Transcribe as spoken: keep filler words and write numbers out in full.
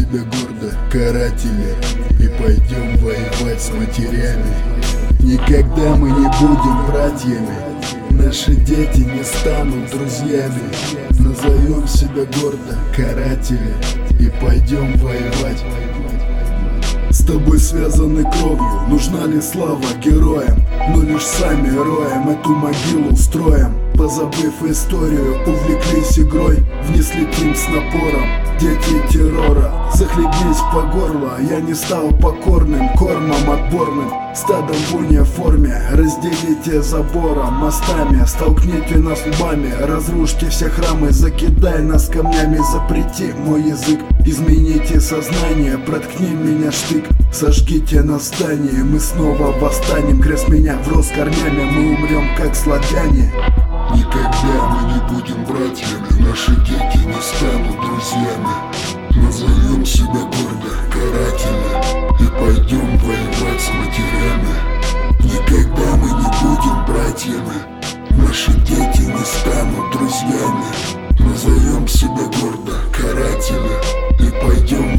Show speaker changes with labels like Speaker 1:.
Speaker 1: себя гордо каратели и пойдем воевать с матерями. Никогда мы не будем братьями, наши дети не станут друзьями. Назовем себя гордо каратели и пойдем воевать. С тобой связаны кровью, нужна ли слава героям? Но лишь сами роем эту могилу строим. Позабыв историю, увлеклись игрой, вниз летим с напором, дети террора. Захлебнись по горло, я не стал покорным, кормом отборным, стадом в униформе. Разделите забором, мостами, столкните нас лбами, разрушьте все храмы, закидай нас камнями, запрети мой язык. Измените сознание, проткни меня штык, сожгите на здании, мы снова восстанем. Крест меня врос корнями, мы умрем как славяне.
Speaker 2: Никогда мы не будем братьями, наши дети не станут друзьями. Назовем себя гордо каратели и пойдем воевать с матерями. Никогда мы не будем братьями, наши дети не станут друзьями. Назовем себя гордо каратели и пойдем